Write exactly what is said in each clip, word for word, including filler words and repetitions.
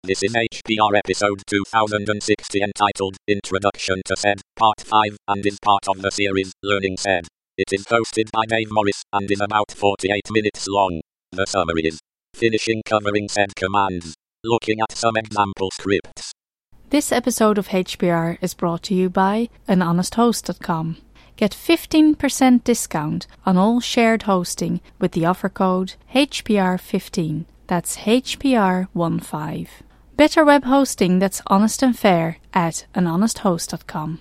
This is H P R episode two thousand sixty entitled Introduction to SED, Part five, and is part of the series Learning SED. It is hosted by Dave Morris and is about forty-eight minutes long. The summary is finishing covering SED commands, looking at some example scripts. This episode of H P R is brought to you by an honest host dot com. Get fifteen percent discount on all shared hosting with the offer code H P R fifteen. That's H P R fifteen. Better web hosting that's honest and fair at an honest host dot com.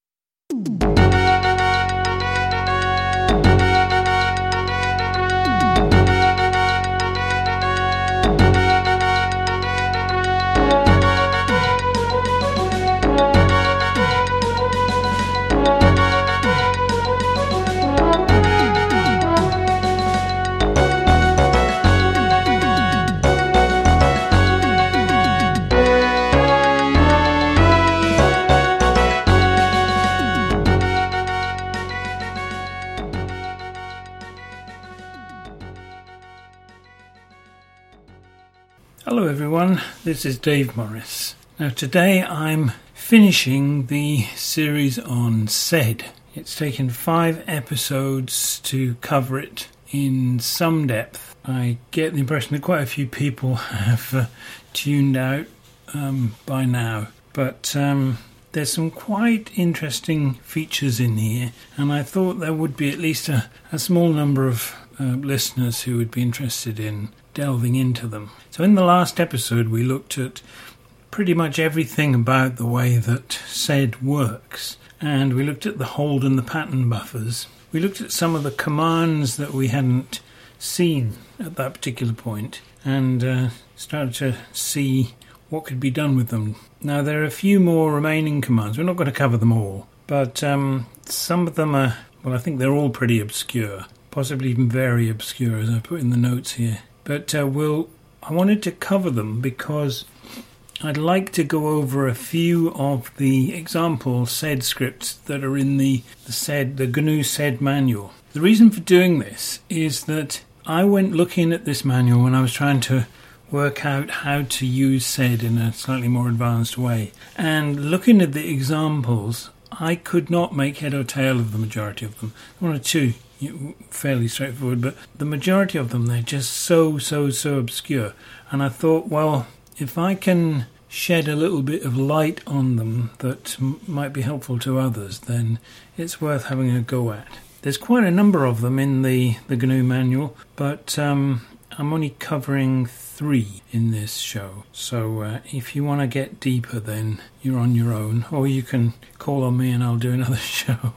Hello everyone, this is Dave Morris. Now today I'm finishing the series on SED. It's taken five episodes to cover it in some depth. I get the impression that quite a few people have uh, tuned out um, by now, but um, there's some quite interesting features in here, and I thought there would be at least a, a small number of uh, listeners who would be interested in delving into them. So in the last episode we looked at pretty much everything about the way that SED works, and we looked at the hold and the pattern buffers. We looked at some of the commands that we hadn't seen at that particular point and uh, started to see what could be done with them. Now there are a few more remaining commands. We're not going to cover them all, but um, some of them are, well, I think they're all pretty obscure, possibly even very obscure as I put in the notes here. But uh, we'll, I wanted to cover them because I'd like to go over a few of the example SED scripts that are in the, the SED, the G N U SED manual. The reason for doing this is that I went looking at this manual when I was trying to work out how to use SED in a slightly more advanced way. And looking at the examples, I could not make head or tail of the majority of them. One or two fairly straightforward, but the majority of them, they're just so, so, so obscure. And I thought, well, if I can shed a little bit of light on them that m- might be helpful to others, then it's worth having a go at. There's quite a number of them in the, the G N U manual, but um, I'm only covering three in this show. So uh, if you want to get deeper, then you're on your own, or you can call on me and I'll do another show.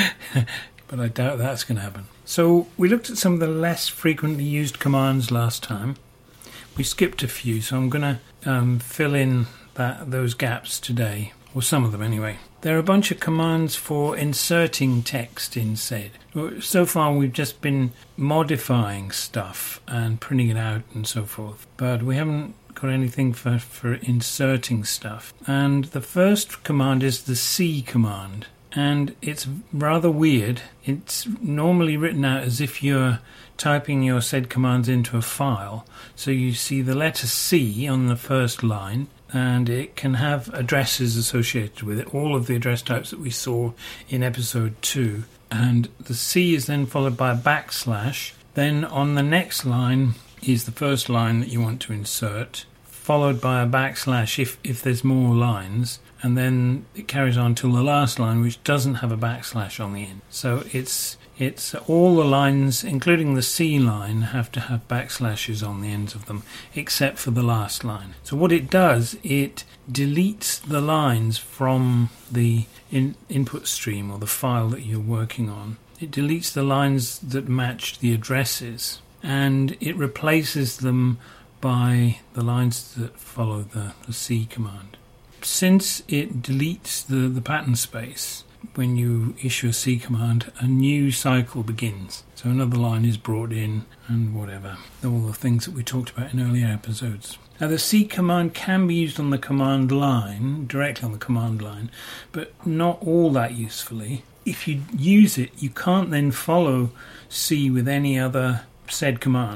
But I doubt that's going to happen. So we looked at some of the less frequently used commands last time. We skipped a few, so I'm going to um, fill in that those gaps today, or some of them anyway. There are a bunch of commands for inserting text in SED. So far we've just been modifying stuff and printing it out and so forth, but we haven't got anything for, for inserting stuff. And the first command is the C command. And it's rather weird. It's normally written out as if you're typing your SED commands into a file. So you see the letter C on the first line, and it can have addresses associated with it, all of the address types that we saw in episode two. And the C is then followed by a backslash. Then on the next line is the first line that you want to insert, followed by a backslash if, if there's more lines. And then it carries on till the last line, which doesn't have a backslash on the end. So it's it's all the lines, including the C line, have to have backslashes on the ends of them, except for the last line. So what it does, it deletes the lines from the in, input stream or the file that you're working on. It deletes the lines that match the addresses, and it replaces them by the lines that follow the, the C command. Since it deletes the, the pattern space, when you issue a C command, a new cycle begins. So another line is brought in and whatever. All the things that we talked about in earlier episodes. Now the C command can be used on the command line, directly on the command line, but not all that usefully. If you use it, you can't then follow C with any other SED commands.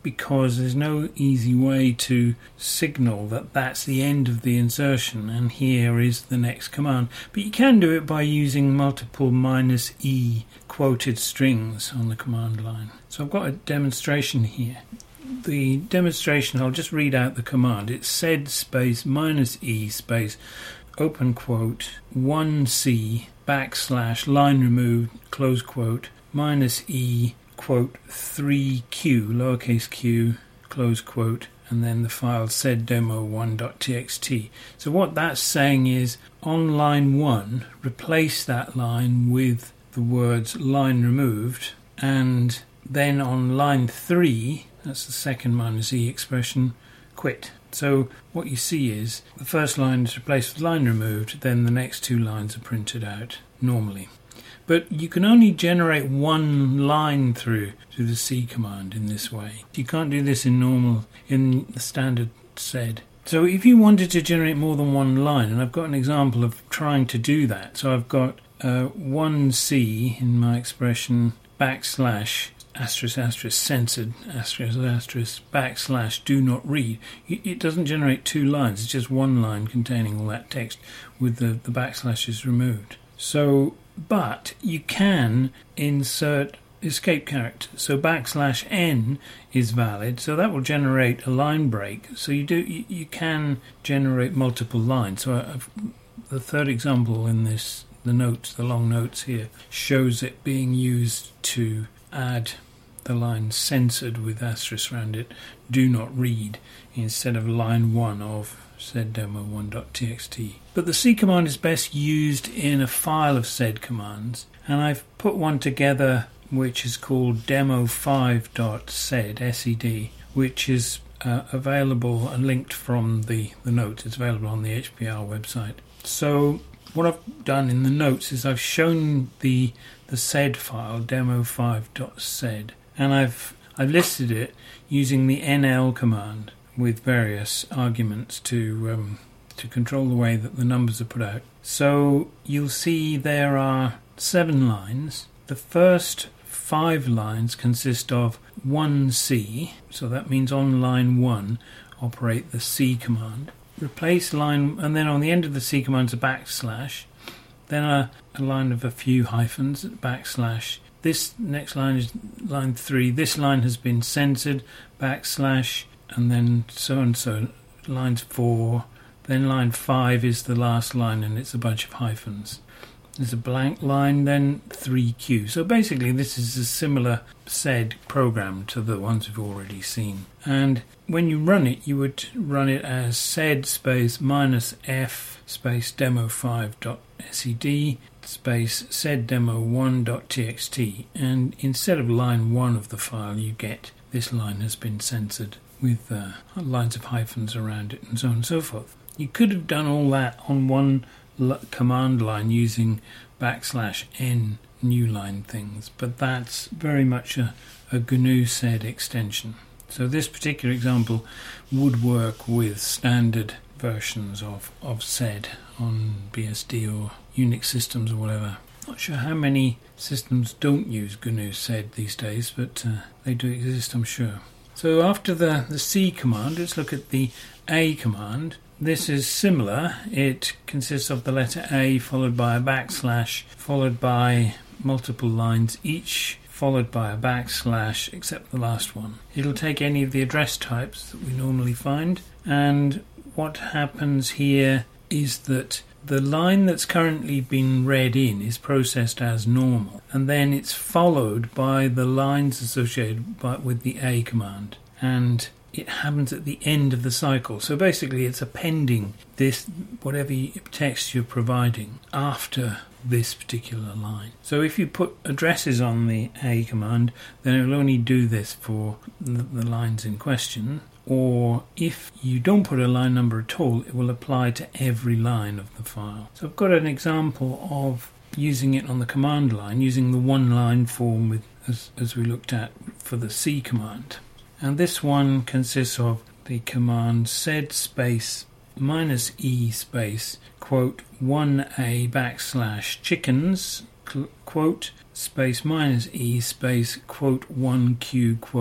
because there's no easy way to signal that that's the end of the insertion and here is the next command. But you can do it by using multiple minus E quoted strings on the command line. So I've got a demonstration here. The demonstration, I'll just read out the command. It's sed space minus E space open quote one C backslash line removed close quote minus E quote three Q lowercase q close quote and then the file sed demo one dot t x t. So what that's saying is on line one replace that line with the words line removed, and then on line three, that's the second minus E expression, quit. So what you see is the first line is replaced with line removed, then the next two lines are printed out normally. But you can only generate one line through through the C command in this way. You can't do this in normal, in the standard sed. So if you wanted to generate more than one line, and I've got an example of trying to do that. So I've got uh, one C in my expression backslash asterisk asterisk censored asterisk asterisk backslash do not read. It doesn't generate two lines, it's just one line containing all that text with the, the backslashes removed. So, but you can insert escape character. So backslash n is valid, so that will generate a line break. So you do you, you can generate multiple lines. So I've, the third example in this, the notes, the long notes here, shows it being used to add the line censored with asterisk around it, do not read, instead of line one of sed demo one dot t x t. But the C command is best used in a file of sed commands, and I've put one together which is called demo five dot sed, S E D, which is uh, available and linked from the, the notes. It's available on the H P R website. So what I've done in the notes is I've shown the the sed file, demo five dot sed, and I've I've listed it using the N L command with various arguments to um, to control the way that the numbers are put out. So you'll see there are seven lines. The first five lines consist of one C, so that means on line one operate the C command. Replace line, and then on the end of the C command is a backslash, then a, a line of a few hyphens, backslash. This next line is line three. This line has been censored, backslash, and then so and so. Lines four. Then line five is the last line, and it's a bunch of hyphens. There's a blank line, then three Q. So basically this is a similar sed program to the ones we've already seen. And when you run it, you would run it as sed space minus F space demo five dot sed space sed demo one dot t x t. And instead of line one of the file, you get this line has been censored with uh, lines of hyphens around it and so on and so forth. You could have done all that on one l- command line using backslash n new line things, but that's very much a, a G N U sed extension. So this particular example would work with standard versions of, of sed on B S D or Unix systems or whatever. Not sure how many systems don't use G N U sed these days, but uh, they do exist, I'm sure. So after the, the C command, let's look at the A command. This is similar. It consists of the letter A followed by a backslash, followed by multiple lines, each followed by a backslash, except the last one. It'll take any of the address types that we normally find, and what happens here is that the line that's currently been read in is processed as normal, and then it's followed by the lines associated by, with the A command, and it happens at the end of the cycle. So basically it's appending this, whatever text you're providing, after this particular line. So if you put addresses on the A command, then it will only do this for the, the lines in question. Or if you don't put a line number at all, it will apply to every line of the file. So I've got an example of using it on the command line, using the one-line form with, as, as we looked at for the C command. And this one consists of the command sed space minus E space quote one A backslash chickens cl- quote space minus E space quote one Q quote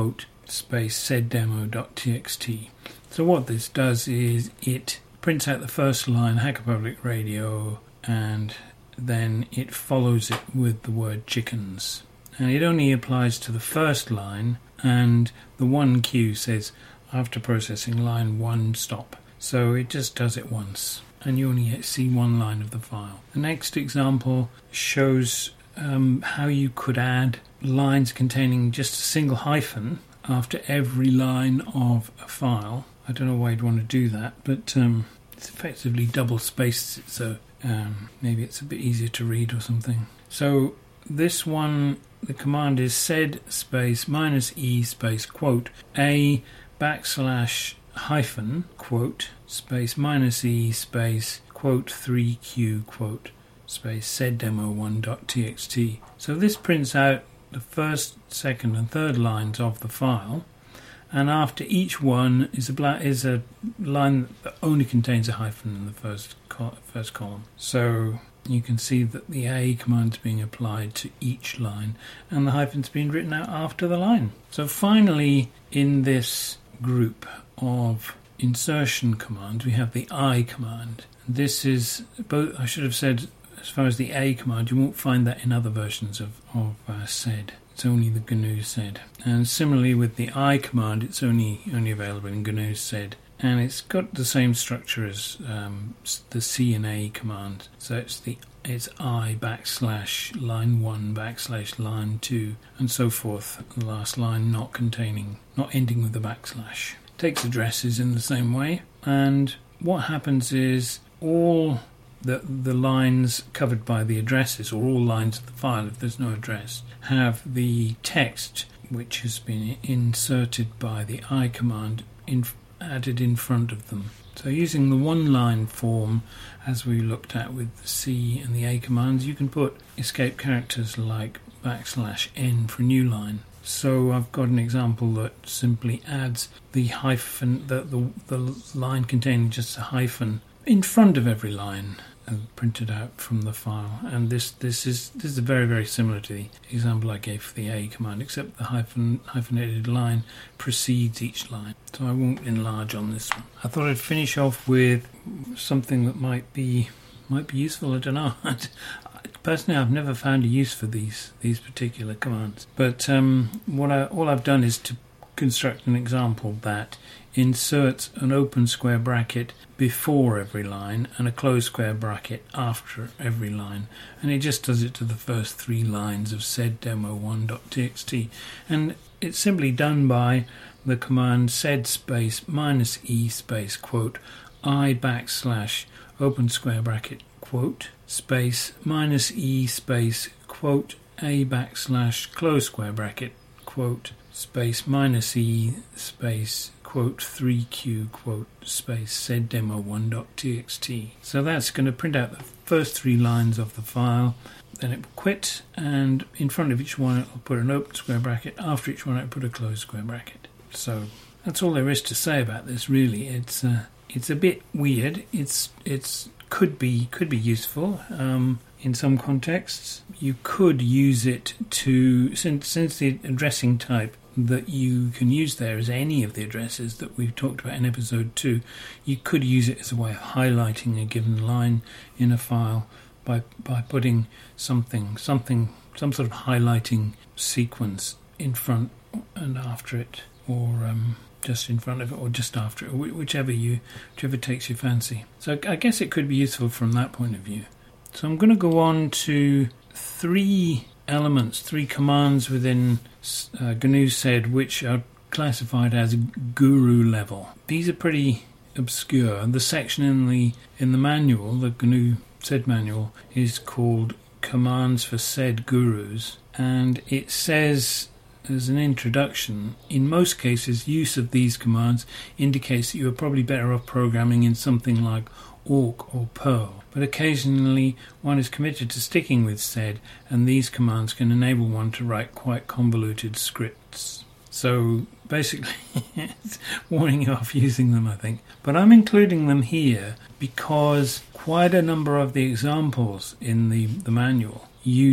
space seddemo.txt. So what this does is it prints out the first line, Hacker Public Radio, and then it follows it with the word chickens. And it only applies to the first line, and the one Q says after processing line one stop. So it just does it once, and you only see one line of the file. The next example shows um, how you could add lines containing just a single hyphen after every line of a file. I don't know why you'd want to do that, but um, it's effectively double spaced, so um, maybe it's a bit easier to read or something. So this one, the command is sed space minus e space quote a backslash hyphen quote space minus e space quote three q quote space seddemo one dot t x t. So this prints out the first, second and third lines of the file, and after each one is a bla- is a line that only contains a hyphen in the first co- first column. So you can see that the A command is being applied to each line, and the hyphen's being written out after the line. So finally, in this group of insertion commands, we have the I command. This is both. I should have said, as far as the A command, you won't find that in other versions of of uh, sed. It's only the G N U sed. And similarly with the I command, it's only only available in G N U sed. And it's got the same structure as um, the C and A command. So it's the it's I backslash line one backslash line two and so forth. The last line not containing, not ending with the backslash. Takes addresses in the same way. And what happens is all the the lines covered by the addresses, or all lines of the file if there's no address, have the text which has been inserted by the I command in added in front of them. So using the one-line form, as we looked at with the C and the A commands, you can put escape characters like backslash n for a new line. So I've got an example that simply adds the hyphen, the, the, the line containing just a hyphen in front of every line, and printed out from the file. And this this is this is very very similar to the example I gave for the A command, except the hyphen hyphenated line precedes each line. So I won't enlarge on this one. I thought I'd finish off with something that might be might be useful. I don't know. Personally, I've never found a use for these these particular commands. But um, what I all I've done is to construct an example that inserts an open square bracket before every line and a closed square bracket after every line, and it just does it to the first three lines of seddemo one dot t x t, and it's simply done by the command sed space minus e space quote I backslash open square bracket quote space minus e space quote a backslash close square bracket quote space minus e space quote three q quote space seddemo one dot t x t. So that's going to print out the first three lines of the file, then it will quit, and in front of each one it will put an open square bracket, after each one it will put a closed square bracket. So that's all there is to say about this, really. It's uh, it's a bit weird. It's it's could be could be useful um, in some contexts. You could use it to, since since the addressing type that you can use there is any of the addresses that we've talked about in episode two, you could use it as a way of highlighting a given line in a file by by putting something something some sort of highlighting sequence in front and after it, or um, just in front of it, or just after it, whichever you whichever takes your fancy. So I guess it could be useful from that point of view. So I'm going to go on to three elements, three commands within uh, G N U sed which are classified as guru level. These are pretty obscure. The section in the in the manual, the G N U sed manual, is called Commands for Sed Gurus, and it says as an introduction, in most cases use of these commands indicates that you are probably better off programming in something like Awk or Perl, but occasionally one is committed to sticking with sed, and these commands can enable one to write quite convoluted scripts. So basically it's warning you off using them, I think. But I'm including them here because quite a number of the examples in the, the manual use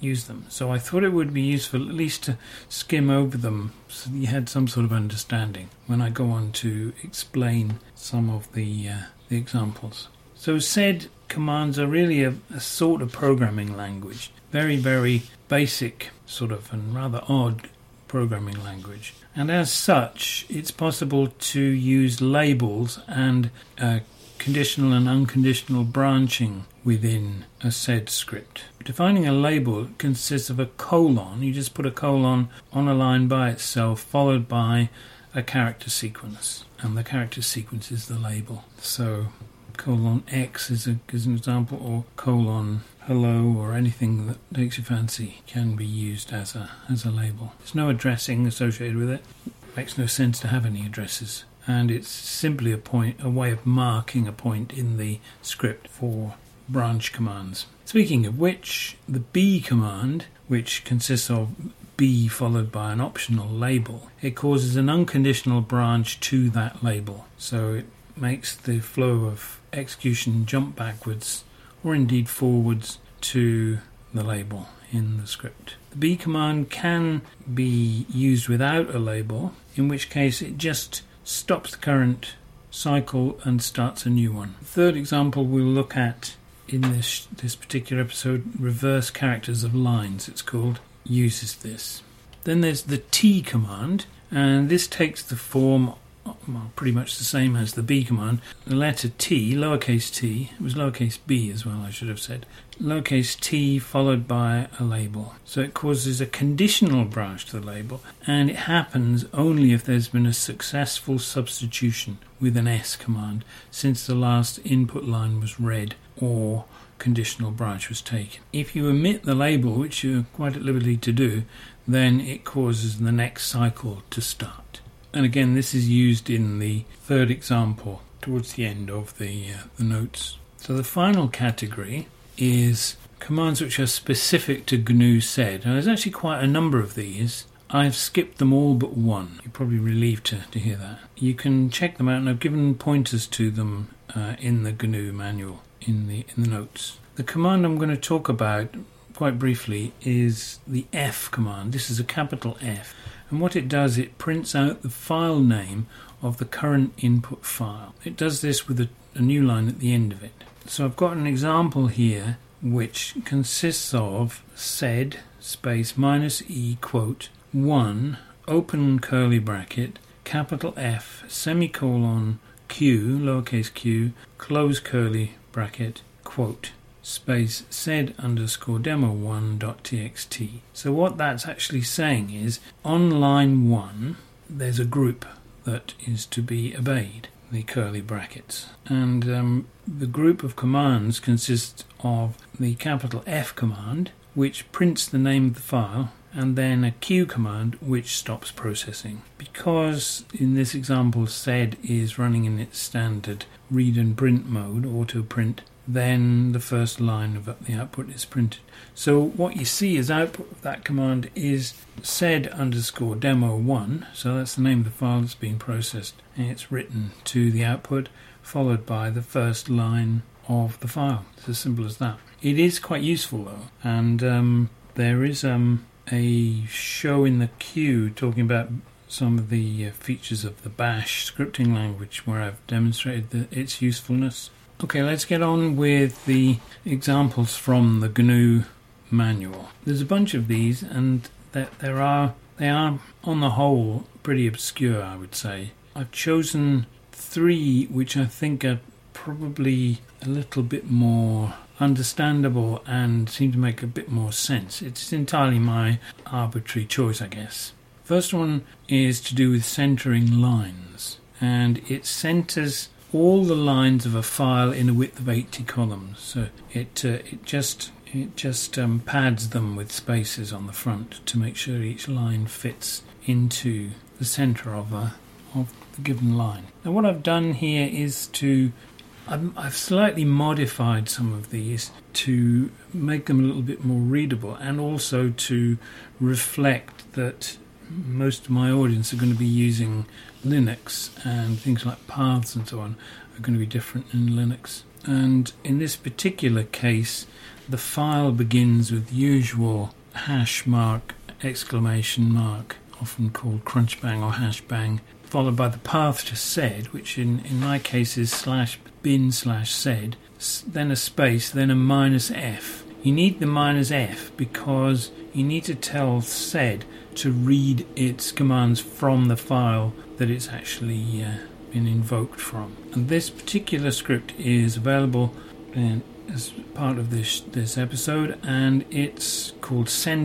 use them. So I thought it would be useful at least to skim over them so that you had some sort of understanding when I go on to explain some of the, uh, the examples. So sed commands are really a, a sort of programming language. Very, very basic sort of and rather odd programming language. And as such, it's possible to use labels and uh, conditional and unconditional branching within a sed script. Defining a label consists of a colon. You just put a colon on a line by itself, followed by a character sequence. And the character sequence is the label. So colon X is, a, is an example, or colon hello, or anything that takes your fancy can be used as a as a label. There's no addressing associated with it. It makes no sense to have any addresses. And it's simply a point, a way of marking a point in the script for branch commands. Speaking of which, the B command, which consists of B followed by an optional label, it causes an unconditional branch to that label. So it makes the flow of execution jump backwards or indeed forwards to the label in the script. The B command can be used without a label, in which case it just stops the current cycle and starts a new one. The third example we'll look at in this this particular episode, reverse characters of lines it's called, uses this. Then there's the T command, and this takes the form, well, pretty much the same as the B command. The letter T, lowercase t, it was lowercase b as well, I should have said. Lowercase t followed by a label. So it causes a conditional branch to the label, and it happens only if there's been a successful substitution with an S command since the last input line was read or conditional branch was taken. If you omit the label, which you're quite at liberty to do, then it causes the next cycle to start. And again, this is used in the third example towards the end of the, uh, the notes. So the final category is commands which are specific to G N U sed. Now, there's actually quite a number of these. I've skipped them all but one. You're probably relieved to, to hear that. You can check them out, and I've given pointers to them uh, in the G N U manual, in the in the notes. The command I'm going to talk about quite briefly is the F command. This is a capital F. And what it does, it prints out the file name of the current input file. It does this with a, a new line at the end of it. So I've got an example here which consists of sed space minus e quote one open curly bracket capital F semicolon q lowercase q close curly bracket quote space sed underscore demo one dot txt. So what that's actually saying is, on line one there's a group that is to be obeyed, the curly brackets, and um, the group of commands consists of the capital F command, which prints the name of the file, and then a Q command which stops processing. Because in this example sed is running in its standard read and print mode, auto print, then the first line of the output is printed. So what you see as output of that command is sed underscore demo one, so that's the name of the file that's being processed, and it's written to the output, followed by the first line of the file. It's as simple as that. It is quite useful though, and um, there is um, a show in the queue talking about some of the uh, features of the Bash scripting language where I've demonstrated the, its usefulness. Okay, let's get on with the examples from the G N U manual. There's a bunch of these, and that there are they are on the whole pretty obscure, I would say. I've chosen three which I think are probably a little bit more understandable and seem to make a bit more sense. It's entirely my arbitrary choice, I guess. First one is to do with centering lines, and it centers all the lines of a file in a width of eighty columns. So it uh, it just it just um, pads them with spaces on the front to make sure each line fits into the center of a of the given line. Now what I've done here is to I've, I've slightly modified some of these to make them a little bit more readable, and also to reflect that most of my audience are going to be using Linux, and things like paths and so on are going to be different in Linux. And in this particular case, the file begins with the usual hash mark, exclamation mark, often called crunchbang or hashbang, followed by the path to sed, which in, in my case is slash bin slash sed, then a space, then a minus F. You need the minus F because you need to tell sed to read its commands from the file that it's actually uh, been invoked from. And this particular script is available in, as part of this this episode, and it's called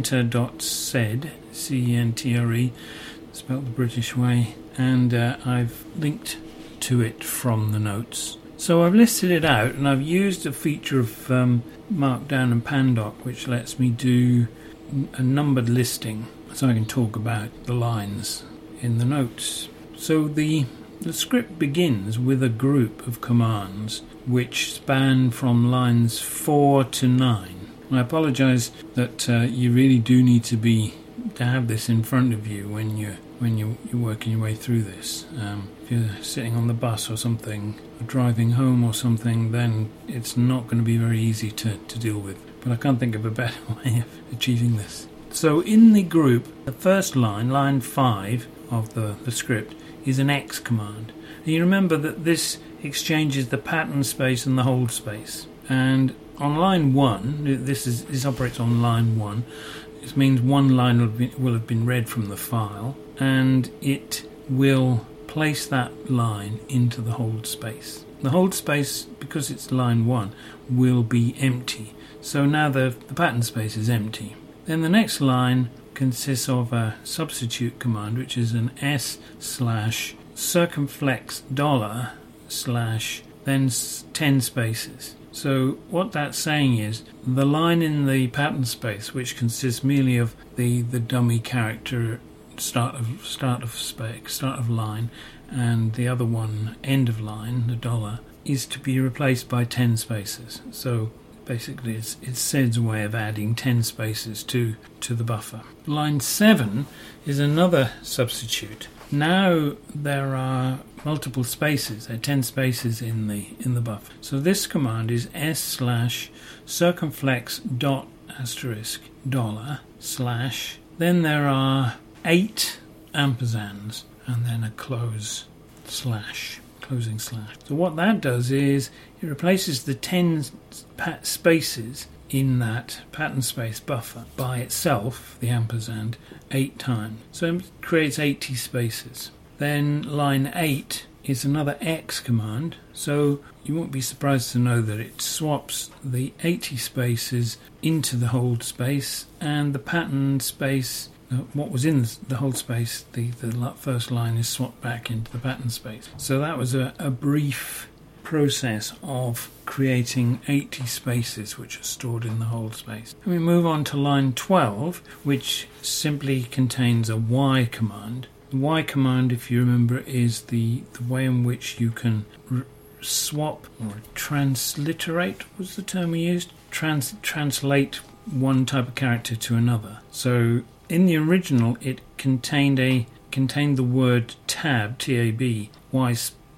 center.sed, C E N T R E, spelled the British way, and uh, I've linked to it from the notes. So I've listed it out, and I've used a feature of um, Markdown and Pandoc, which lets me do a numbered listing, so I can talk about the lines in the notes. So the, the script begins with a group of commands which span from lines four to nine. I apologise that uh, you really do need to be to have this in front of you when you when you you're working your way through this. Um, if you're sitting on the bus or something, or driving home or something, then it's not going to be very easy to, to deal with. But I can't think of a better way of achieving this. So in the group, the first line, line five of the, the script, is an X command. And you remember that this exchanges the pattern space and the hold space. And on line one, this is this operates on line one. This means one line will, be, will have been read from the file, and it will place that line into the hold space. The hold space, because it's line one, will be empty. So now the, the pattern space is empty. Then the next line consists of a substitute command, which is an S slash circumflex dollar slash then ten spaces. So what that's saying is the line in the pattern space, which consists merely of the, the dummy character start of start of spec, start of line, and the other one end of line, the dollar, is to be replaced by ten spaces. So basically it's it's sed's way of adding ten spaces to to the buffer. Line seven is another substitute. Now there are multiple spaces. There are ten spaces in the in the buffer. So this command is s slash circumflex dot asterisk dollar slash. Then there are eight ampersands and then a close slash, closing slash. So what that does is it replaces the ten pat spaces in that pattern space buffer by itself, the ampersand, eight times. So it creates eighty spaces. Then line eight is another X command. So you won't be surprised to know that it swaps the eighty spaces into the hold space, and the pattern space, what was in the hold space, the, the first line is swapped back into the pattern space. So that was a, a brief process of creating eighty spaces which are stored in the hold space. And we move on to line twelve, which simply contains a Y command. The Y command, if you remember, is the, the way in which you can r- swap or transliterate, was the term we used? Trans- translate one type of character to another. So in the original, it contained a contained the word tab, T A B, Y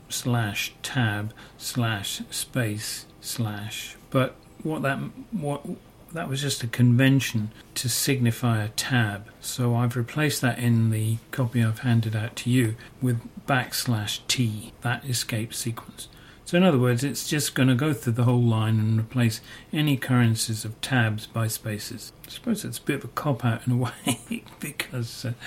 slash tab slash space slash. But what that what that was just a convention to signify a tab. So I've replaced that in the copy I've handed out to you with backslash T, that escape sequence. So in other words, it's just going to go through the whole line and replace any occurrences of tabs by spaces. I suppose it's a bit of a cop-out in a way because uh,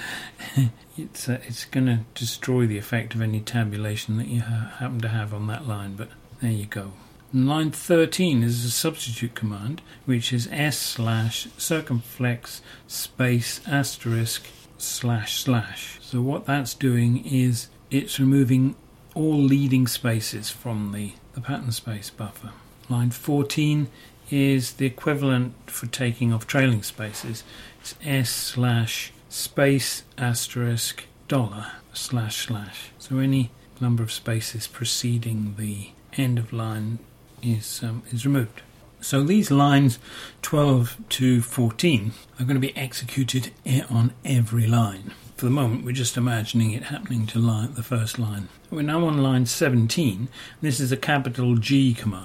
it's uh, it's going to destroy the effect of any tabulation that you ha- happen to have on that line, but there you go. And line thirteen is a substitute command, which is s slash circumflex space asterisk slash slash. So what that's doing is it's removing all leading spaces from the, the pattern space buffer. Line fourteen is the equivalent for taking off trailing spaces. It's s slash space asterisk dollar slash slash. So any number of spaces preceding the end of line is um, is removed. So these lines twelve to fourteen are going to be executed on every line. For the moment, we're just imagining it happening to line, the first line. We're now on line seventeen. This is a capital G command,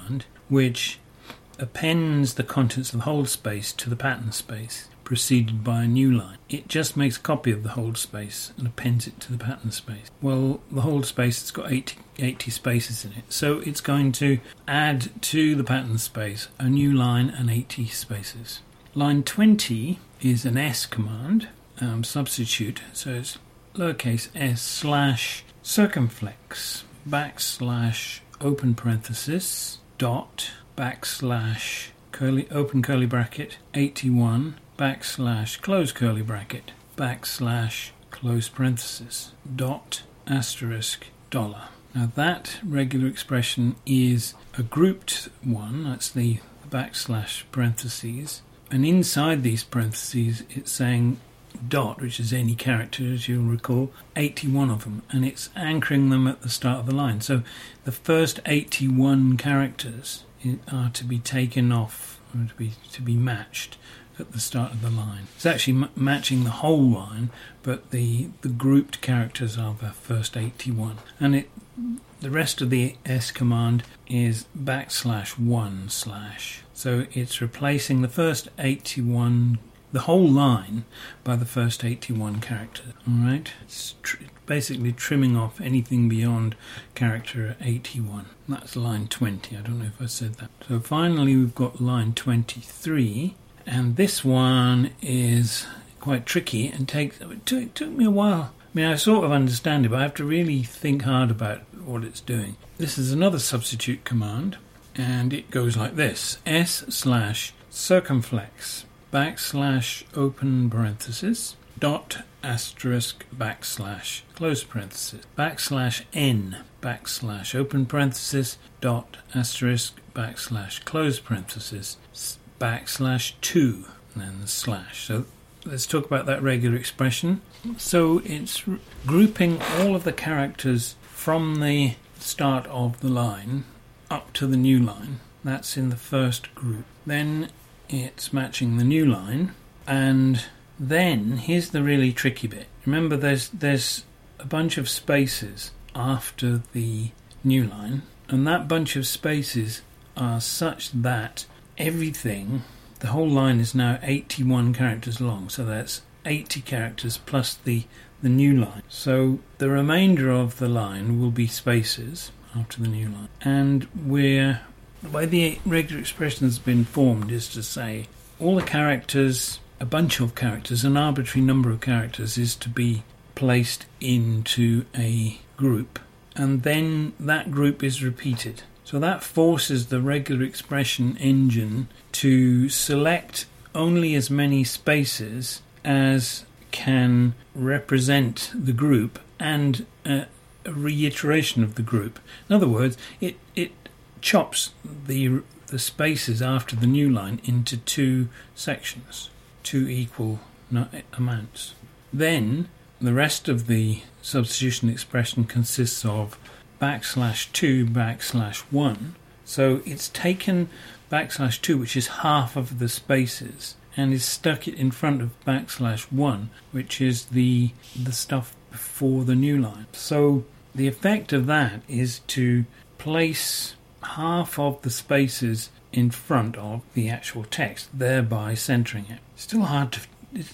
which appends the contents of the hold space to the pattern space, preceded by a new line. It just makes a copy of the hold space and appends it to the pattern space. Well, the hold space has got eighty, eighty spaces in it, so it's going to add to the pattern space a new line and eighty spaces. Line twenty is an S command, um, substitute, so it's lowercase s slash circumflex backslash open parenthesis dot backslash curly open curly bracket eighty-one backslash close curly bracket backslash close parenthesis dot asterisk dollar. Now that regular expression is a grouped one, that's the backslash parentheses, and inside these parentheses it's saying dot, which is any character, as you'll recall, eighty-one of them, and it's anchoring them at the start of the line. So the first eighty-one characters are to be taken off, or to be to be matched at the start of the line. It's actually m- matching the whole line, but the the grouped characters are the first eighty-one, and it the rest of the S command is backslash one slash. So it's replacing the first eighty-one, the whole line, by the first eighty-one characters. Alright? It's tr- basically trimming off anything beyond character eighty-one. That's line twenty. I don't know if I said that. So finally we've got line twenty-three, and this one is quite tricky and takes it took, it took me a while. I mean, I sort of understand it, but I have to really think hard about what it's doing. This is another substitute command, and it goes like this: S slash circumflex backslash open parenthesis dot asterisk backslash close parenthesis backslash n backslash open parenthesis dot asterisk backslash close parenthesis backslash two and then the slash. So let's talk about that regular expression. So it's r- grouping all of the characters from the start of the line up to the new line. That's in the first group. Then it's matching the new line, and then here's the really tricky bit. Remember, there's there's a bunch of spaces after the new line, and that bunch of spaces are such that everything, the whole line is now eighty-one characters long, so that's eighty characters plus the, the new line. So the remainder of the line will be spaces after the new line, and we're the way the regular expression has been formed is to say all the characters, a bunch of characters, an arbitrary number of characters is to be placed into a group, and then that group is repeated. So that forces the regular expression engine to select only as many spaces as can represent the group and a, a reiteration of the group. In other words, it, it chops the the spaces after the new line into two sections, two equal no, amounts. Then the rest of the substitution expression consists of backslash two backslash one. So it's taken backslash two, which is half of the spaces, and is stuck it in front of backslash one, which is the the stuff before the new line. So the effect of that is to place half of the spaces in front of the actual text, thereby centering it. Still hard to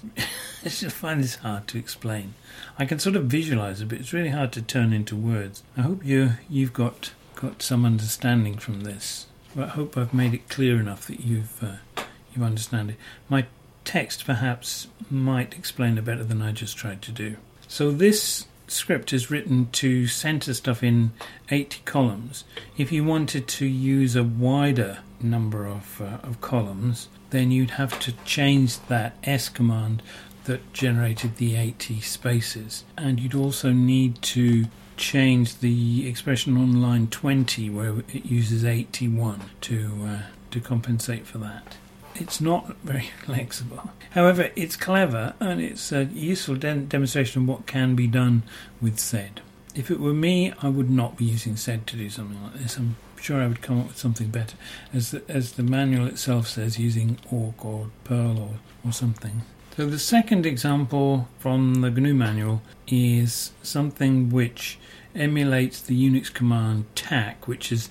I just find this hard to explain. I can sort of visualize it, but it's really hard to turn into words. I hope you you've got got some understanding from this. I hope I've made it clear enough that you've uh, you understand it. My text perhaps might explain it better than I just tried to do. So this script is written to center stuff in eighty columns. If you wanted to use a wider number of uh, of columns, then you'd have to change that S command that generated the eighty spaces, and you'd also need to change the expression on line twenty where it uses eighty-one to uh, to compensate for that. It's not very flexible. However, it's clever, and it's a useful de- demonstration of what can be done with S E D. If it were me, I would not be using S E D to do something like this. I'm sure I would come up with something better. As the, as the manual itself says, using awk or Perl or, or something. So the second example from the G N U manual is something which emulates the Unix command tack, which is a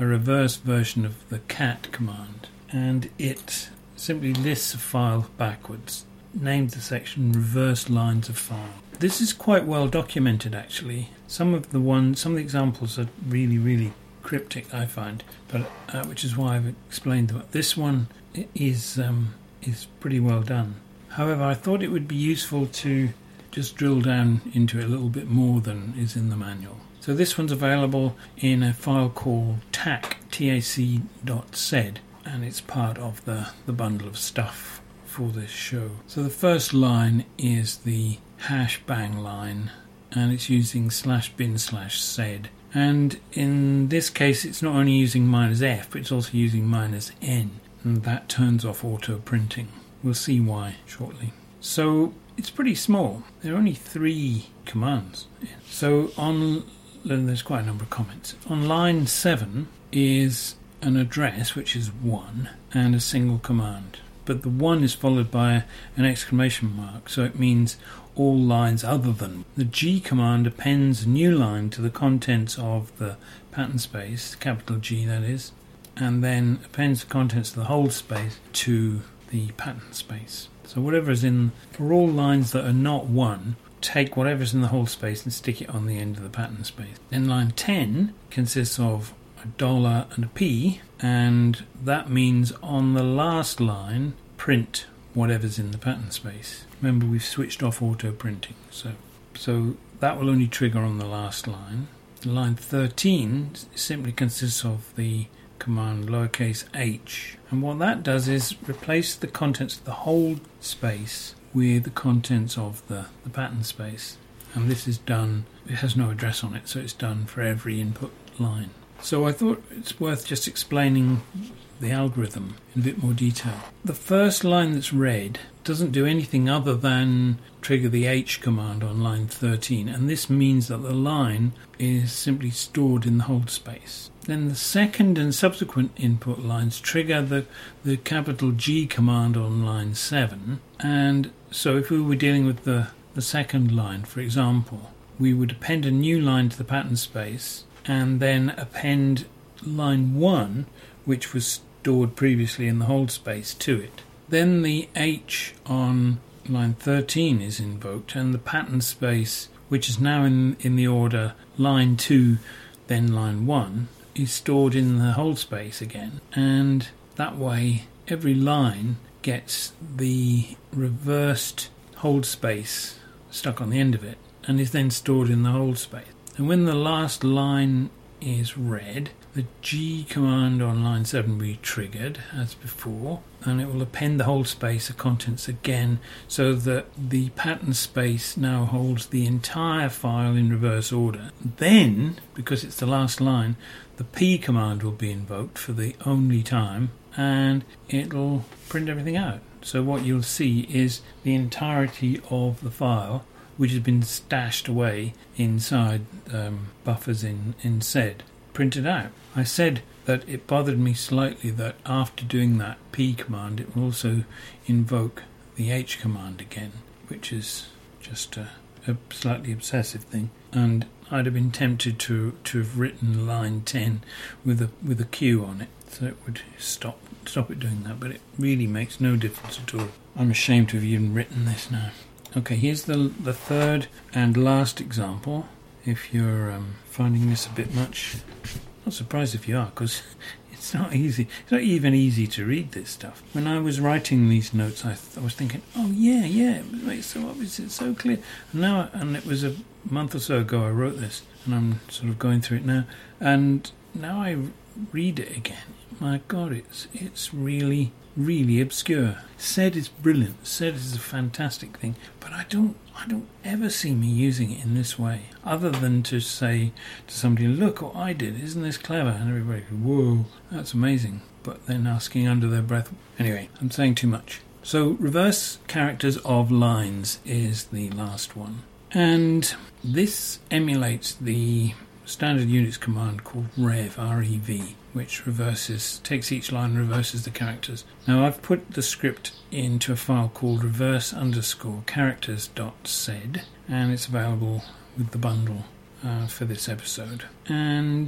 a reverse version of the cat command, and it simply lists a file backwards, named the section reverse lines of file. This is quite well documented, actually. Some of the ones, some of the examples are really, really cryptic, I find, but uh, which is why I've explained them. This one is um, is pretty well done. However, I thought it would be useful to just drill down into it a little bit more than is in the manual. So this one's available in a file called tac, T A C dot Z, and it's part of the, the bundle of stuff for this show. So the first line is the hash bang line, and it's using slash bin slash sed. And in this case, it's not only using minus F, but it's also using minus N, and that turns off auto printing. We'll see why shortly. So it's pretty small. There are only three commands. So on, there's quite a number of comments. On line seven is an address, which is one, and a single command. But the one is followed by an exclamation mark, so it means all lines other than. The G command appends a new line to the contents of the pattern space, capital G that is, and then appends the contents of the whole space to the pattern space. So whatever is in, for all lines that are not one, take whatever's in the whole space and stick it on the end of the pattern space. Then line ten consists of a dollar and a P, and that means on the last line, print whatever's in the pattern space. Remember, we've switched off auto printing, so so that will only trigger on the last line. Line thirteen simply consists of the command lowercase h, and what that does is replace the contents of the whole space with the contents of the, the pattern space, and this is done, it has no address on it, so it's done for every input line. So I thought it's worth just explaining the algorithm in a bit more detail. The first line that's read doesn't do anything other than trigger the H command on line thirteen, and this means that the line is simply stored in the hold space. Then the second and subsequent input lines trigger the, the capital G command on line seven, and so if we were dealing with the, the second line, for example, we would append a new line to the pattern space and then append line one, which was stored previously in the hold space, to it. Then the H on line thirteen is invoked, and the pattern space, which is now in, in the order line two, then line one, is stored in the hold space again. And that way, every line gets the reversed hold space stuck on the end of it, and is then stored in the hold space. And when the last line is read, the G command on line seven will be triggered as before, and it will append the whole space of contents again, so that the pattern space now holds the entire file in reverse order. Then, because it's the last line, the P command will be invoked for the only time, and it'll print everything out. So what you'll see is the entirety of the file, which has been stashed away inside um, buffers in, in sed, printed out. I said that it bothered me slightly that after doing that P command, it will also invoke the H command again, which is just a, a slightly obsessive thing. And I'd have been tempted to, to have written line ten with a with a Q on it, so it would stop stop it doing that. But it really makes no difference at all. I'm ashamed to have even written this now. Okay, here's the the third and last example. If you're um, finding this a bit much, not surprised if you are, because it's not easy. It's not even easy to read this stuff. When I was writing these notes, I, th- I was thinking, oh yeah, yeah, it makes so obvious, it's so clear. And now, and it was a month or so ago I wrote this, and I'm sort of going through it now, and now I read it again. My God, it's it's really. really obscure. Sed is brilliant. Sed is a fantastic thing, but I don't I don't ever see me using it in this way, other than to say to somebody, look what I did, isn't this clever? And everybody goes, whoa, that's amazing. But then asking under their breath. Anyway, I'm saying too much. So reverse characters of lines is the last one. And this emulates the standard Unix command called rev, R E V, which reverses, takes each line and reverses the characters. Now I've put the script into a file called reverse underscore characters dot sed, and it's available with the bundle uh, for this episode. And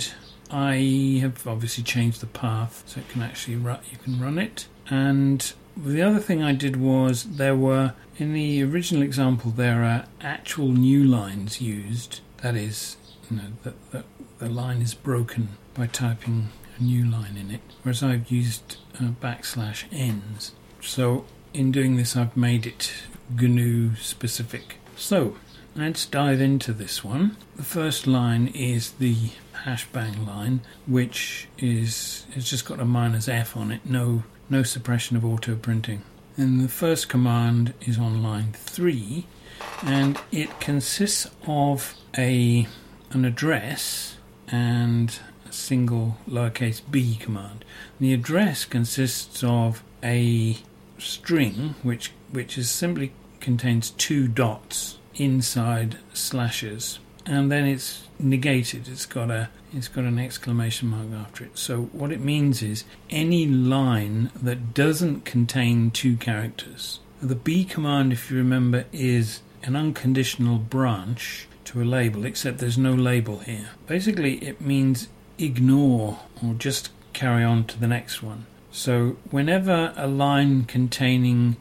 I have obviously changed the path so it can actually run, you can run it. And the other thing I did was there were, in the original example, there are actual new lines used. That is, you know, the, the, the line is broken by typing a new line in it, whereas I've used uh, backslash n's. So in doing this, I've made it G N U specific. So let's dive into this one. The first line is the hashbang line, which is it's just got a minus F on it, no no suppression of auto printing. And the first command is on line three, and it consists of a an address and a single lowercase b command. The address consists of a string which which is simply contains two dots inside slashes, and then it's negated. It's got a it's got an exclamation mark after it. So what it means is any line that doesn't contain two characters. The B command, if you remember, is an unconditional branch to a label, except there's no label here. Basically, it means ignore or just carry on to the next one. So whenever a line containing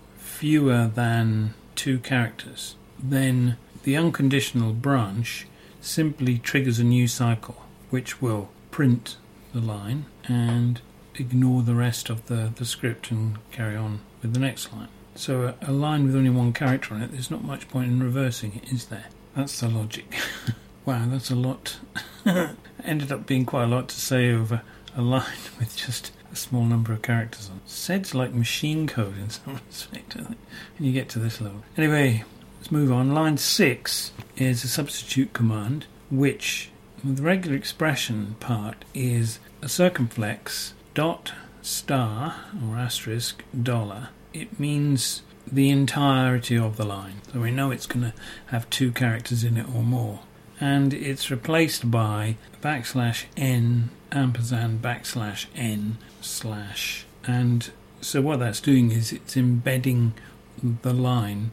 fewer than two characters, then the unconditional branch simply triggers a new cycle, which will print the line and ignore the rest of the, the script and carry on with the next line. So a, a line with only one character on it, there's not much point in reversing it, is there? That's the logic. Wow, that's a lot. Ended up being quite a lot to say over a line with just a small number of characters on it. Sed's like machine code in some respect, I think, when you get to this level. Anyway, let's move on. Line six is a substitute command, which the regular expression part is a circumflex dot star or asterisk dollar. It means the entirety of the line. So we know it's going to have two characters in it or more. And it's replaced by backslash n ampersand backslash n slash. And so what that's doing is it's embedding the line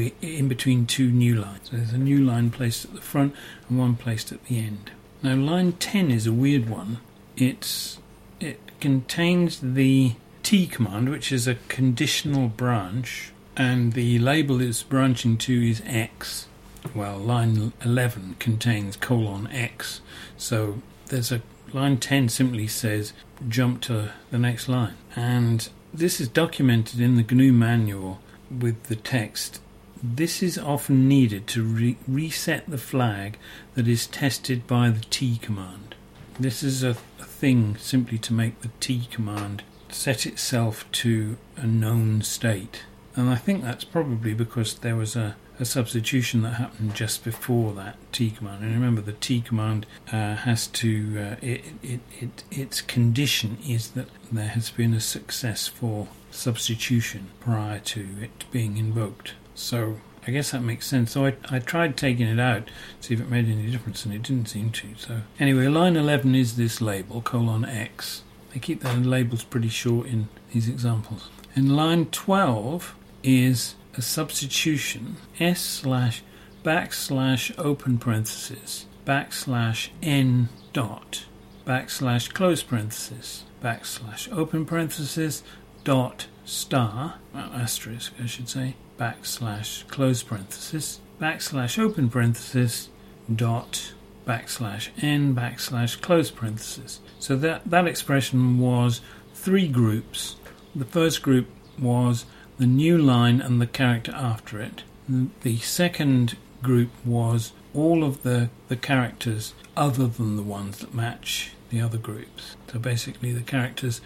in between two new lines. So there's a new line placed at the front and one placed at the end. Now line ten is a weird one. It's it contains the T command, which is a conditional branch, and the label it's branching to is X. Well, line eleven contains colon X, so there's a line ten simply says jump to the next line, and this is documented in the G N U manual with the text. This is often needed to re- reset the flag that is tested by the T command. This is a, a thing simply to make the T command set itself to a known state. And I think that's probably because there was a, a substitution that happened just before that T command. And remember, the T command uh, has to, uh, it, it, it, its condition is that there has been a successful substitution prior to it being invoked. So I guess that makes sense. So I, I tried taking it out to see if it made any difference, and it didn't seem to. So anyway, line eleven is this label, colon X. They keep their labels pretty short in these examples. And line twelve is a substitution, S slash backslash open parenthesis, backslash N dot, backslash close parenthesis, backslash open parenthesis, dot star, well, asterisk I should say, backslash close parenthesis, backslash open parenthesis, dot, backslash N, backslash close parenthesis. So that, that expression was three groups. The first group was the new line and the character after it. The second group was all of the, the characters other than the ones that match the other groups. So basically the characters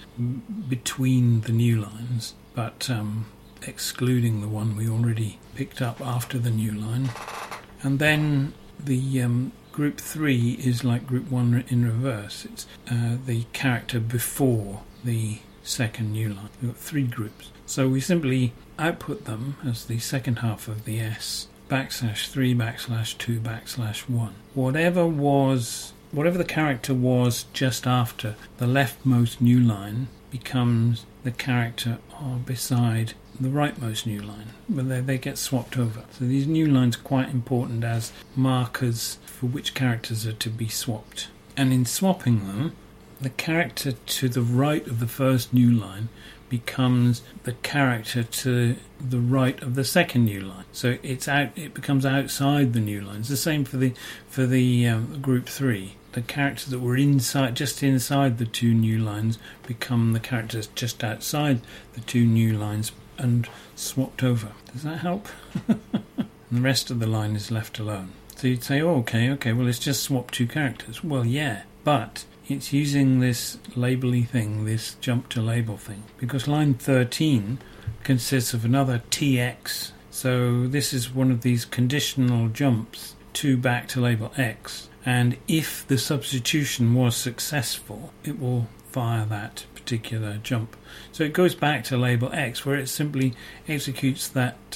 between the new lines, but um, excluding the one we already picked up after the new line. And then the um, group three is like group one in reverse. It's uh, the character before the second new line. We've got three groups. So we simply output them as the second half of the S, backslash three, backslash two, backslash one. Whatever was, whatever the character was just after the leftmost new line becomes the character beside the rightmost new line, but they, they get swapped over. So these new lines are quite important as markers for which characters are to be swapped. And in swapping them, the character to the right of the first new line becomes the character to the right of the second new line. So it's out. It becomes outside the new lines. The same for the for the um, group three. The characters that were inside, just inside the two new lines, become the characters just outside the two new lines and swapped over. Does that help? And the rest of the line is left alone. So you'd say, oh, okay, okay, well, it's just swapped two characters. Well, yeah, but it's using this label-y thing, this jump to label thing, because line thirteen consists of another T X. So this is one of these conditional jumps to back to label X. And if the substitution was successful, it will fire that particular jump. So it goes back to label X, where it simply executes that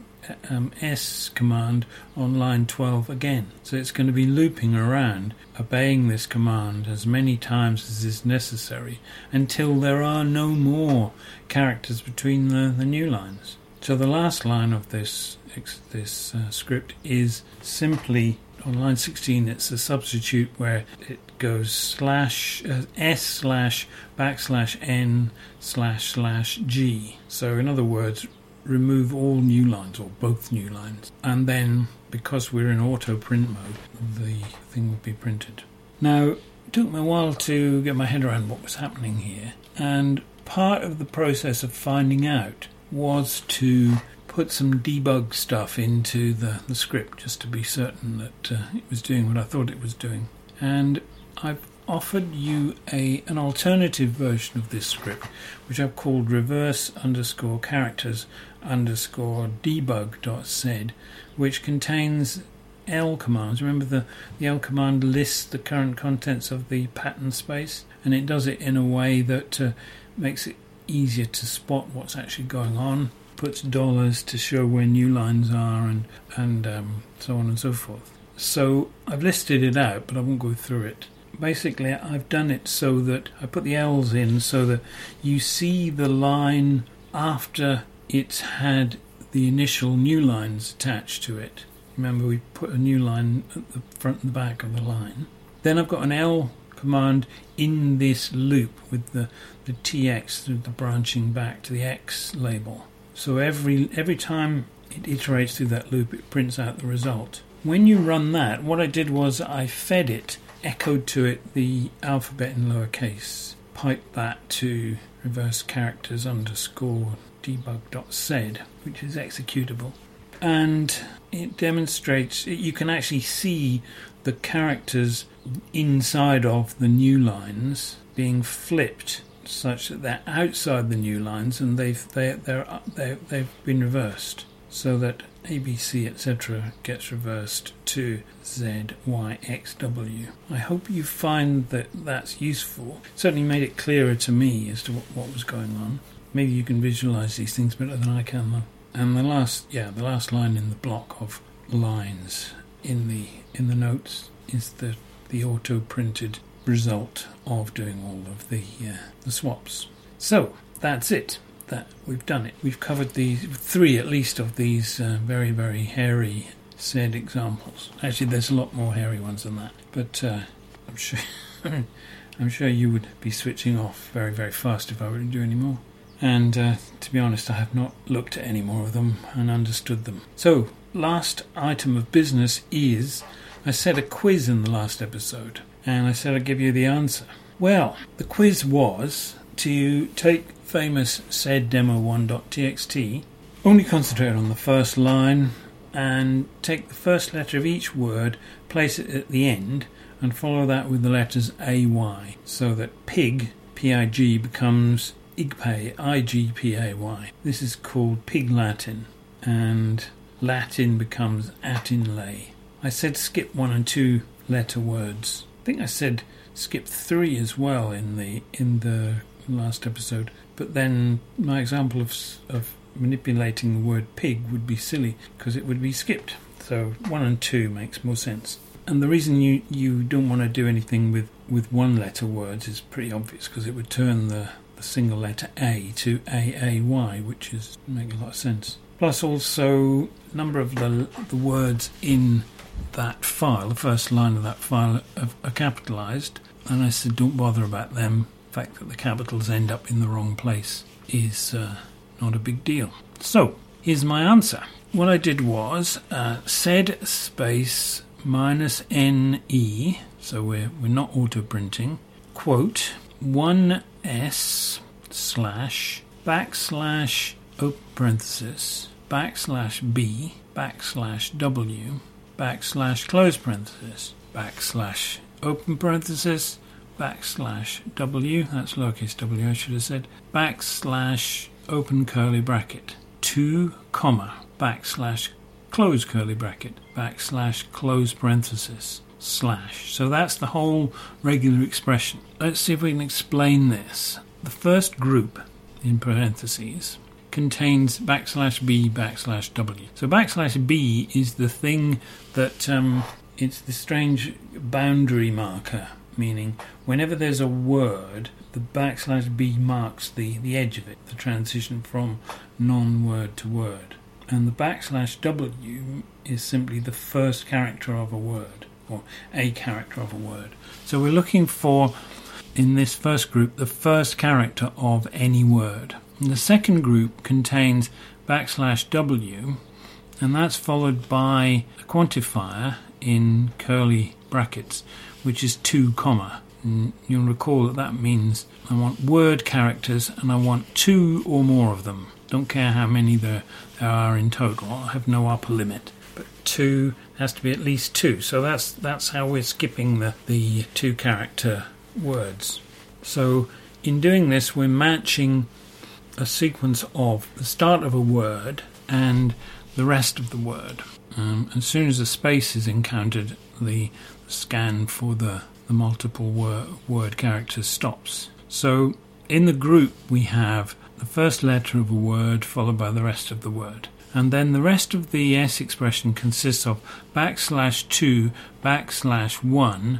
um, S command on line twelve again. So it's going to be looping around, obeying this command as many times as is necessary until there are no more characters between the, the new lines. So the last line of this, this uh, script is simply... On line sixteen, it's a substitute where it goes slash uh, S slash backslash N slash slash G. So in other words, remove all new lines or both new lines. And then, because we're in auto print mode, the thing will be printed. Now, it took me a while to get my head around what was happening here. And part of the process of finding out was to put some debug stuff into the, the script just to be certain that uh, it was doing what I thought it was doing. And I've offered you a an alternative version of this script, which I've called reverse underscore characters underscore debug dot z, which contains L commands. Remember the, the L command lists the current contents of the pattern space, and it does it in a way that uh, makes it easier to spot what's actually going on. Puts dollars to show where new lines are, and and um, so on and so forth. So I've listed it out, but I won't go through it. Basically, I've done it so that I put the L's in so that you see the line after it's had the initial new lines attached to it. Remember, we put a new line at the front and the back of the line. Then I've got an L command in this loop with the, the T X, the branching back to the X label. So every every time it iterates through that loop, it prints out the result. When you run that, what I did was I fed it, echoed to it the alphabet in lowercase, piped that to reverse characters underscore debug dot z, which is executable. And it demonstrates, you can actually see the characters inside of the new lines being flipped such that they're outside the new lines and they've they they're they they've been reversed, so that A B C et cetera gets reversed to Z Y X W. I hope you find that that's useful. It certainly made it clearer to me as to what, what was going on. Maybe you can visualize these things better than I can, though. And the last yeah the last line in the block of lines in the in the notes is the the auto printed result of doing all of the uh, the swaps. So that's it. That we've done it. We've covered these three at least of these uh, very very hairy said examples. Actually, there's a lot more hairy ones than that. But uh, I'm sure I'm sure you would be switching off very very fast if I were to do any more. And uh, to be honest, I have not looked at any more of them and understood them. So last item of business is I said a quiz in the last episode. And I said I'd give you the answer. Well, the quiz was to take famous sed demo one dot t x t, only concentrate on the first line, and take the first letter of each word, place it at the end, and follow that with the letters A Y, so that pig, P I G, becomes igpay, I G P A Y. This is called Pig Latin, and Latin becomes atinlay. I said skip one and two letter words. I think I said skip three as well in the in the last episode, but then my example of of manipulating the word pig would be silly because it would be skipped. So one and two makes more sense. And the reason you, you don't want to do anything with, with one letter words is pretty obvious, because it would turn the, the single letter A to A A Y, which is make a lot of sense. plus also a number of the, the words in that file, the first line of that file, are, are capitalised, and I said don't bother about them. The fact that the capitals end up in the wrong place is uh, not a big deal. So, here's my answer. What I did was uh, sed space minus ne, so we're, we're not auto-printing, quote, one s slash backslash open parenthesis backslash b backslash w backslash close parenthesis backslash open parenthesis backslash w, that's lowercase w I should have said, backslash open curly bracket, two comma backslash close curly bracket backslash close parenthesis slash. So that's the whole regular expression. Let's see if we can explain this. The first group in parentheses contains backslash b backslash w. So backslash b is the thing that um, it's the strange boundary marker, meaning whenever there's a word, the backslash b marks the, the edge of it, the transition from non-word to word. And the backslash w is simply the first character of a word, or a character of a word. So we're looking for, in this first group, the first character of any word. And the second group contains backslash w, and that's followed by a quantifier in curly brackets, which is two comma. And you'll recall that that means I want word characters and I want two or more of them. Don't care how many there, there are in total. I have no upper limit. But two has to be at least two. So that's that's how we're skipping the, the two character words. So in doing this, we're matching a sequence of the start of a word and the rest of the word. Um, as soon as a space is encountered, the scan for the, the multiple word, word characters stops. So in the group we have the first letter of a word followed by the rest of the word. And then the rest of the S expression consists of backslash two, backslash one,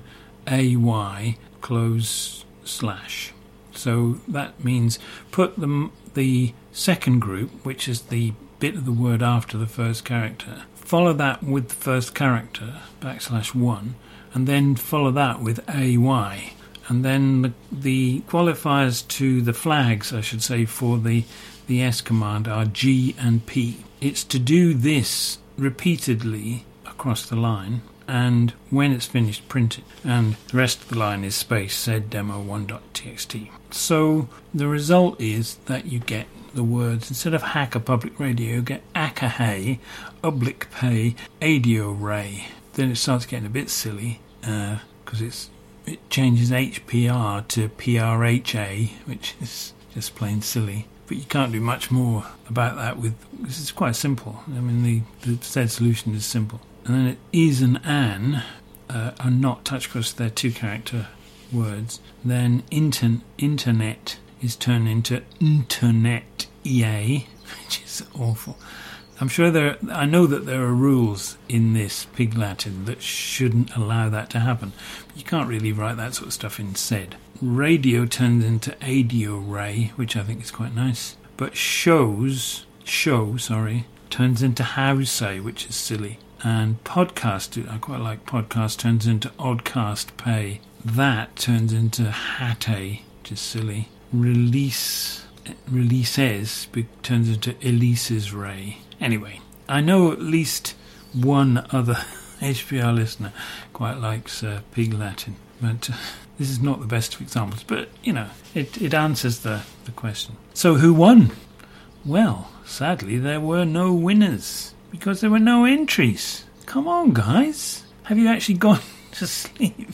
ay, close slash. So that means put the, the second group, which is the bit of the word after the first character, follow that with the first character, backslash one, and then follow that with ay. And then the, the qualifiers to the flags, I should say, for the, the S command are G and P. It's to do this repeatedly across the line, and when it's finished, print it. And the rest of the line is space sed demo one dot t x t. So the result is that you get the words, instead of hacker public radio, you get akahay, oblique pay, adio ray. Then it starts getting a bit silly because uh, it's it changes H P R to P R H A, which is just plain silly. But you can't do much more about that with, this is quite simple. I mean, the, the said solution is simple. And then it is and an uh, are not touched because they're two character words. Then inter- internet is turned into internet ea, which is awful. I'm sure there, I know that there are rules in this Pig Latin that shouldn't allow that to happen. But you can't really write that sort of stuff in sed. Radio turns into adio ray, which I think is quite nice. But shows, show, sorry, turns into house, which is silly. And podcast, I quite like podcast, turns into oddcast pay. That turns into hatte, which is silly. Release, releases turns into Elise's ray. Anyway, I know at least one other H P R listener quite likes uh, Pig Latin, but uh, this is not the best of examples, but, you know, it, it answers the, the question. So who won? Well, sadly, there were no winners, because there were no entries. Come on, guys. Have you actually gone to sleep?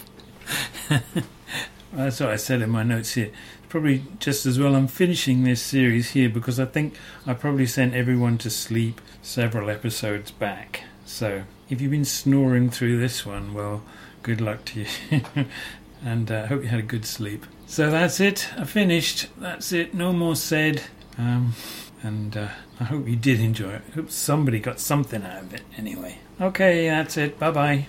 That's what I said in my notes here. Probably just as well I'm finishing this series here, because I think I probably sent everyone to sleep several episodes back. So if you've been snoring through this one, well, good luck to you. And I uh, hope you had a good sleep. So that's it. I finished. That's it. No more said. Um, and uh, I hope you did enjoy it. I hope somebody got something out of it anyway. Okay, that's it. Bye-bye.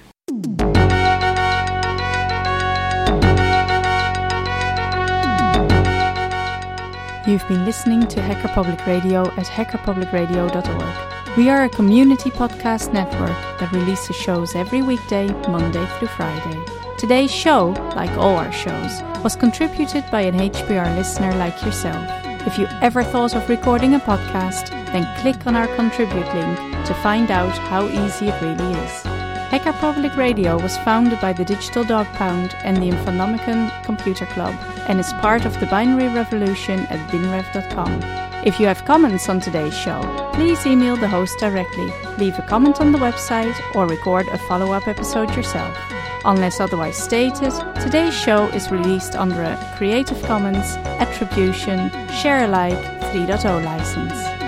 You've been listening to Hacker Public Radio at hacker public radio dot org. We are a community podcast network that releases shows every weekday, Monday through Friday. Today's show, like all our shows, was contributed by an H P R listener like yourself. If you ever thought of recording a podcast, then click on our contribute link to find out how easy it really is. Hacker Public Radio was founded by the Digital Dog Pound and the Infonomicon Computer Club and is part of the binary revolution at binrev dot com. If you have comments on today's show, please email the host directly, leave a comment on the website, or record a follow-up episode yourself. Unless otherwise stated, today's show is released under a Creative Commons Attribution Share Alike three point oh license.